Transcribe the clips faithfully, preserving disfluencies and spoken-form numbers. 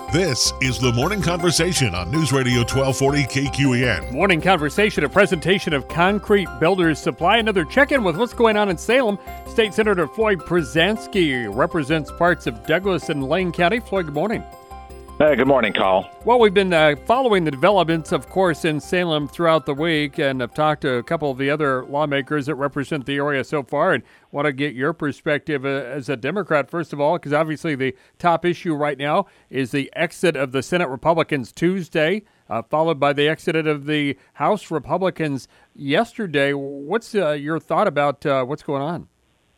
This is the Morning Conversation on News Radio twelve forty K Q E N. Morning Conversation, a presentation of Concrete Builders Supply. Another check-in with what's going on in Salem. State Senator Floyd Pruzanski represents parts of Douglas and Lane County. Floyd, good morning. Hey, good morning, Carl. Well, we've been uh, following the developments, of course, in Salem throughout the week, and I've talked to a couple of the other lawmakers that represent the area so far, and want to get your perspective uh, as a Democrat, first of all, because obviously the top issue right now is the exit of the Senate Republicans Tuesday, uh, followed by the exit of the House Republicans yesterday. What's uh, your thought about uh, what's going on?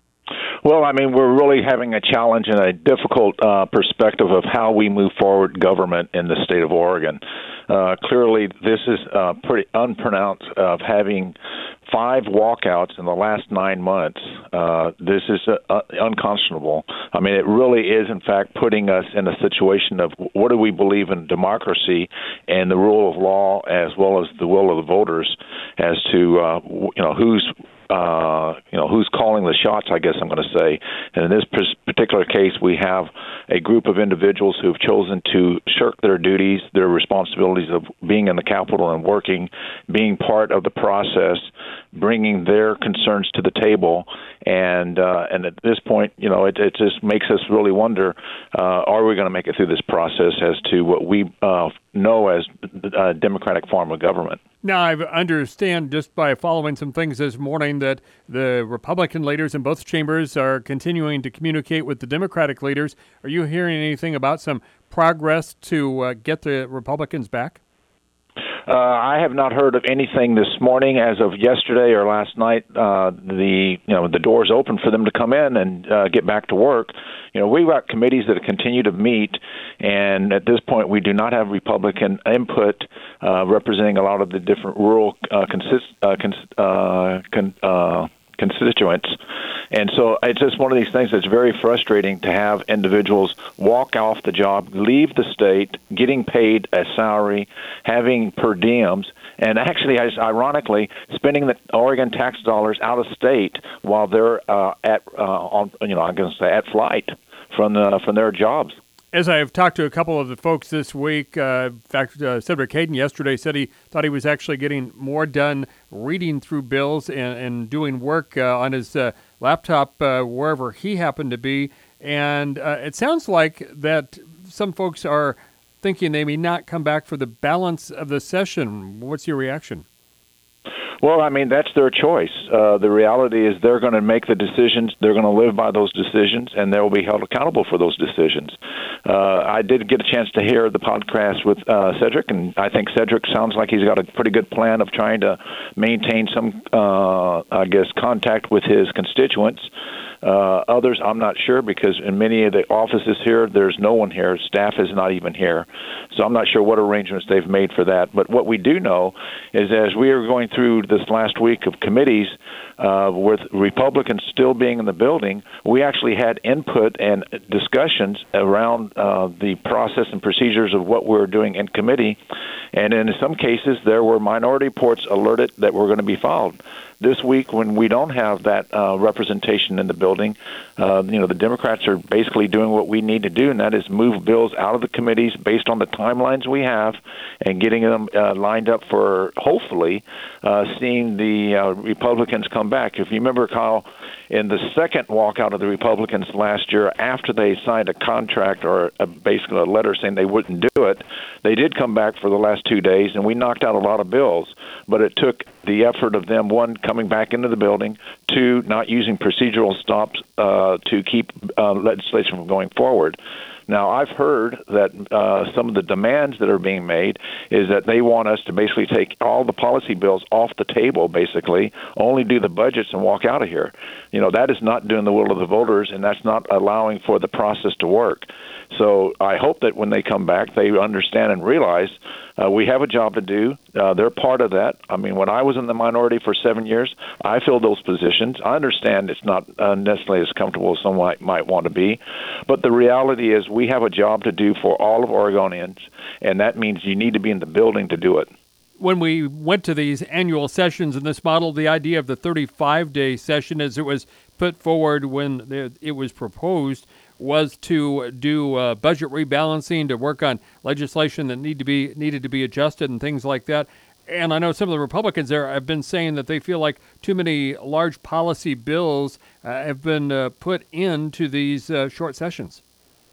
Well, I mean, we're really having a challenge and a difficult uh, perspective of how we move forward government in the state of Oregon. Uh, clearly, this is uh, pretty unpronounced of having five walkouts in the last nine months. Uh, this is uh, unconscionable. I mean, it really is, in fact, putting us in a situation of what do we believe in democracy and the rule of law as well as the will of the voters as to, uh, you know, who's Uh, you know, who's calling the shots, I guess I'm going to say. And in this particular case, we have a group of individuals who have chosen to shirk their duties, their responsibilities of being in the Capitol and working, being part of the process, bringing their concerns to the table. And uh, and at this point, you know, it, it just makes us really wonder, uh, are we going to make it through this process as to what we uh, know as a democratic form of government? Now, I understand just by following some things this morning that the Republican leaders in both chambers are continuing to communicate with the Democratic leaders. Are you hearing anything about some progress to uh, get the Republicans back? Uh, I have not heard of anything this morning. As of yesterday or last night, uh, the you know the doors open for them to come in and uh, get back to work. You know, we've got committees that continue to meet, and at this point, we do not have Republican input uh, representing a lot of the different rural uh, consist, uh, cons, uh, con, uh, constituents. And so it's just one of these things that's very frustrating to have individuals walk off the job, leave the state, getting paid a salary, having per diems, and actually, as ironically, spending the Oregon tax dollars out of state while they're uh, at uh, on you know I'm going to say at flight from the from their jobs. As I have talked to a couple of the folks this week, uh, in fact, uh, Cedric Hayden yesterday said he thought he was actually getting more done reading through bills and, and doing work uh, on his uh, laptop uh, wherever he happened to be. And uh, it sounds like that some folks are thinking they may not come back for the balance of the session. What's your reaction? Well, I mean, that's their choice. Uh, the reality is they're going to make the decisions. They're going to live by those decisions, and they will be held accountable for those decisions. Uh, I did get a chance to hear the podcast with uh, Cedric, and I think Cedric sounds like he's got a pretty good plan of trying to maintain some, uh, I guess, contact with his constituents. Uh, others, I'm not sure, because in many of the offices here, there's no one here. Staff is not even here. So I'm not sure what arrangements they've made for that. But what we do know is as we are going through this last week of committees, uh, with Republicans still being in the building, we actually had input and discussions around uh, the process and procedures of what we're doing in committee. And in some cases, there were minority reports alerted that were going to be filed. This week, when we don't have that uh, representation in the building, uh, you know, the Democrats are basically doing what we need to do, and that is move bills out of the committees based on the timelines we have and getting them uh, lined up for, hopefully, uh, seeing the uh, Republicans come back. If you remember, Kyle, in the second walkout of the Republicans last year, after they signed a contract or a, basically a letter saying they wouldn't do it, they did come back for the last two days, and we knocked out a lot of bills. But it took the effort of them, one, coming back into the building, two, not using procedural stops uh, to keep uh, legislation from going forward. Now, I've heard that uh, some of the demands that are being made is that they want us to basically take all the policy bills off the table, basically, only do the budgets and walk out of here. You know, that is not doing the will of the voters, and that's not allowing for the process to work. So I hope that when they come back, they understand and realize uh, we have a job to do. Uh, they're part of that. I mean, when I was in the minority for seven years, I filled those positions. I understand it's not uh, necessarily as comfortable as some might, might want to be, but the reality is we have a job to do for all of Oregonians, and that means you need to be in the building to do it. When we went to these annual sessions in this model, the idea of the thirty-five day session as it was put forward when it was proposed was to do uh, budget rebalancing, to work on legislation that need to be needed to be adjusted and things like that. And I know some of the Republicans there have been saying that they feel like too many large policy bills uh, have been uh, put into these uh, short sessions.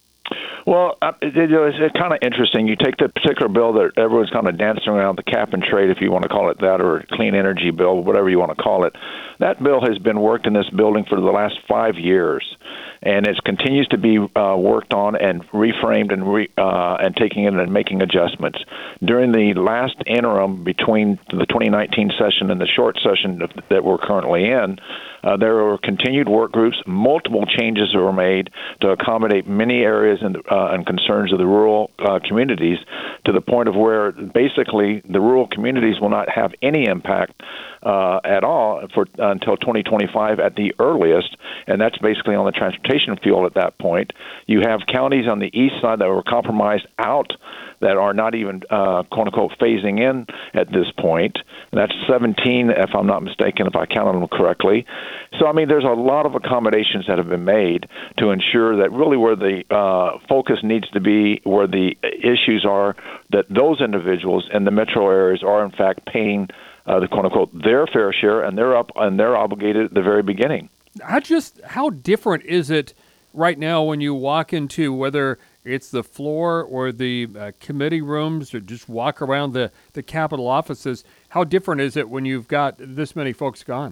Well, uh, it, it, it's, it's kind of interesting. You take the particular bill that everyone's kind of dancing around, the cap and trade, if you want to call it that, or clean energy bill, whatever you want to call it. That bill has been worked in this building for the last five years, and it continues to be uh, worked on and reframed and re, uh, and taking it and making adjustments. During the last interim between the twenty nineteen session and the short session that we're currently in, uh, there were continued work groups. Multiple changes were made to accommodate many areas and, uh, and concerns of the rural uh, communities, to the point of where basically the rural communities will not have any impact uh, at all for uh, until twenty twenty-five at the earliest, and that's basically on the transportation fuel at that point. You have counties on the east side that were compromised out that are not even, uh, quote-unquote, phasing in at this point. And that's seventeen, if I'm not mistaken, if I counted them correctly. So, I mean, there's a lot of accommodations that have been made to ensure that really where the uh, focus needs to be, where the issues are, that those individuals in the metro areas are, in fact, paying uh, the quote-unquote their fair share, and they're up and they're obligated at the very beginning. How just how different is it right now when you walk into, whether it's the floor or the uh, committee rooms, or just walk around the, the Capitol offices? How different is it when you've got this many folks gone?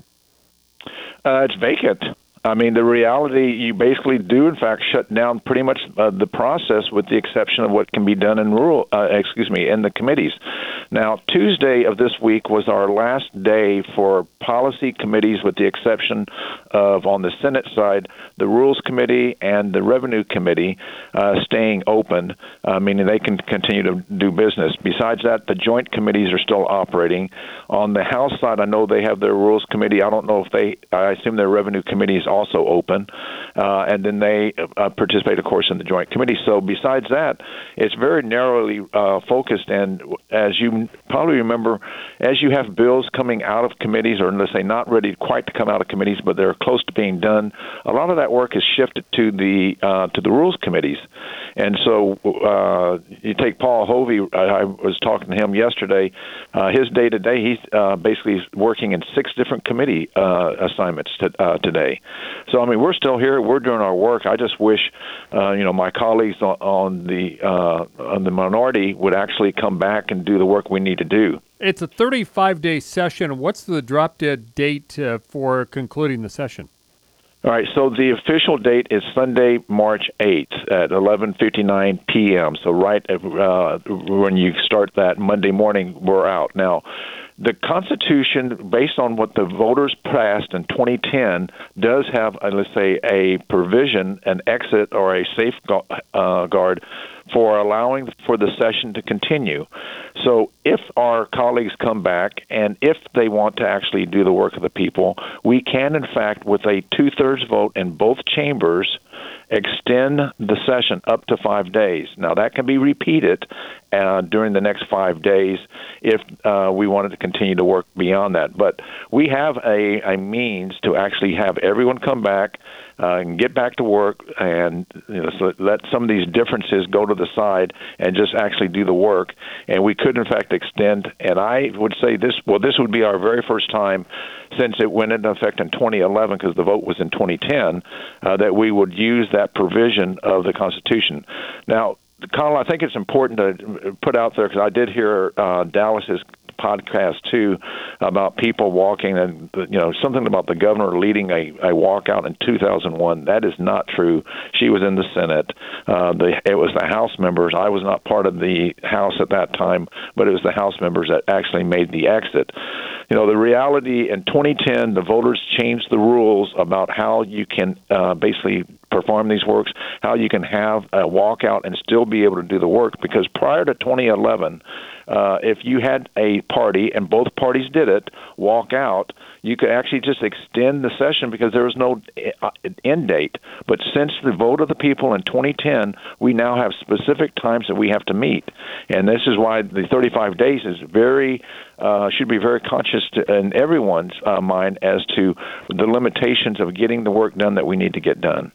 Uh, it's vacant. I mean, the reality, you basically do, in fact, shut down pretty much uh, the process, with the exception of what can be done in rural, uh, excuse me, in the committees. Now, Tuesday of this week was our last day for policy committees, with the exception of, on the Senate side, the Rules Committee and the Revenue Committee uh, staying open, uh, meaning they can continue to do business. Besides that, the joint committees are still operating. On the House side, I know they have their Rules Committee. I don't know if they, I assume their Revenue Committee is also open, uh, and then they uh, participate, of course, in the joint committee. So besides that, it's very narrowly uh, focused, and as you probably remember, as you have bills coming out of committees, or let's say not ready quite to come out of committees, but they're close to being done, a lot of that work is shifted to the uh, to the rules committees. And so uh, you take Paul Hovey, I, I was talking to him yesterday, uh, his day-to-day, he's uh, basically working in six different committee uh, assignments to, uh, today. So, I mean, we're still here. We're doing our work. I just wish, uh, you know, my colleagues on, on the uh, on the minority would actually come back and do the work we need to do. It's a thirty-five day session. What's the drop-dead date uh, for concluding the session? All right, so the official date is Sunday, March eighth at eleven fifty-nine p.m. So right uh, when you start that Monday morning, we're out. Now, the Constitution, based on what the voters passed in twenty ten, does have, uh, let's say, a provision, an exit or a safeguard uh, for allowing for the session to continue. So if our colleagues come back and if they want to actually do the work of the people, we can, in fact, with a two-thirds vote in both chambers, extend the session up to five days. Now, that can be repeated uh, during the next five days if uh, we wanted to continue to work beyond that. But we have a, a means to actually have everyone come back uh, and get back to work, and you know, so let some of these differences go to the side and just actually do the work. And we could, in fact, extend, and I would say this, well, this would be our very first time since it went into effect in twenty eleven, because the vote was in twenty ten, uh, that we would use that provision of the Constitution. Now, Colin, I think it's important to put out there, because I did hear uh, Dallas's podcast too about people walking, and you know, something about the governor leading a, a walkout in two thousand one. That is not true. She was in the Senate. Uh, the, it was the House members. I was not part of the House at that time, but it was the House members that actually made the exit. You know, the reality in twenty ten, the voters changed the rules about how you can uh, basically perform these works, how you can have a walkout and still be able to do the work. Because prior to twenty eleven, uh, if you had a party, and both parties did it, walk out, you could actually just extend the session because there was no end date. But since the vote of the people in twenty ten, we now have specific times that we have to meet. And this is why the thirty-five days is very, uh, should be very conscious to, in everyone's uh, mind as to the limitations of getting the work done that we need to get done.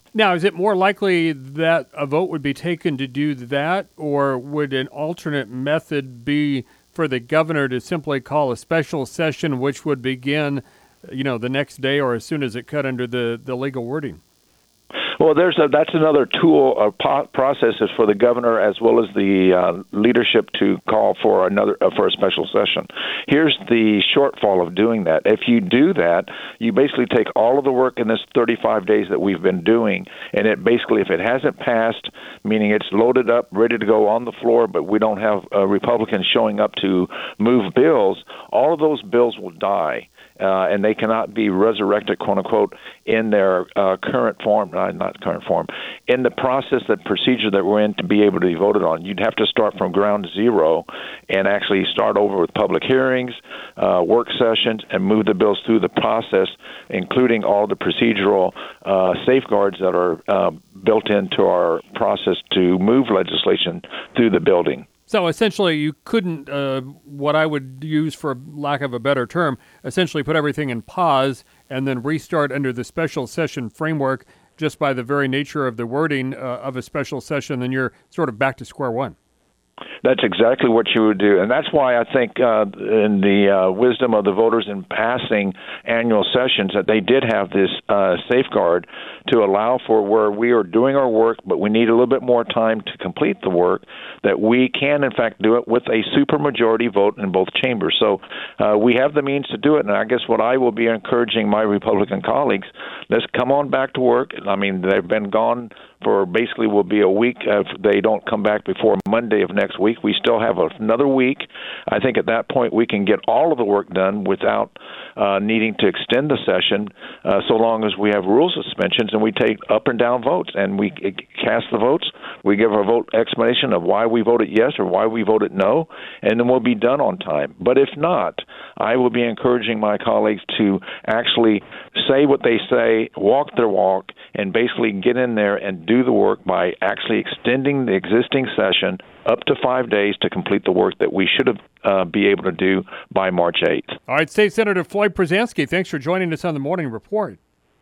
Now, is it more likely that a vote would be taken to do that, or would an alternate method be for the governor to simply call a special session, which would begin, you know, the next day or as soon as it cut under the, the legal wording? Well, there's a, that's another tool or po- process is for the governor as well as the uh, leadership to call for another uh, for a special session. Here's the shortfall of doing that. If you do that, you basically take all of the work in this thirty-five days that we've been doing, and it basically, if it hasn't passed, meaning it's loaded up, ready to go on the floor, but we don't have uh, Republicans showing up to move bills, all of those bills will die. Uh, and they cannot be resurrected, quote unquote, in their uh, current form, uh, not current form, in the process, the procedure that we're in to be able to be voted on. You'd have to start from ground zero and actually start over with public hearings, uh, work sessions, and move the bills through the process, including all the procedural uh, safeguards that are uh, built into our process to move legislation through the building. So essentially, you couldn't, uh, what I would use for lack of a better term, essentially put everything in pause and then restart under the special session framework just by the very nature of the wording uh, of a special session, then you're sort of back to square one. That's exactly what you would do. And that's why I think uh, in the uh, wisdom of the voters in passing annual sessions that they did have this uh, safeguard to allow for where we are doing our work, but we need a little bit more time to complete the work, that we can, in fact, do it with a supermajority vote in both chambers. So uh, we have the means to do it. And I guess what I will be encouraging my Republican colleagues, let's come on back to work. I mean, they've been gone for basically will be a week if they don't come back before Monday of next week. We still have another week. I think at that point we can get all of the work done without uh, needing to extend the session, uh, so long as we have rule suspensions and we take up and down votes and we cast the votes. We give our vote explanation of why we voted yes or why we voted no, and then we'll be done on time. But if not, I will be encouraging my colleagues to actually say what they say, walk their walk, and basically get in there and do the work by actually extending the existing session up to five days to complete the work that we should have uh, be able to do by March eighth. All right, State Senator Floyd Pruzanski, thanks for joining us on the Morning Report.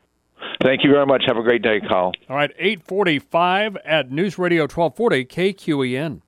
Thank you very much. Have a great day, Kyle. All right, eight forty-five at News Radio twelve forty K Q E N.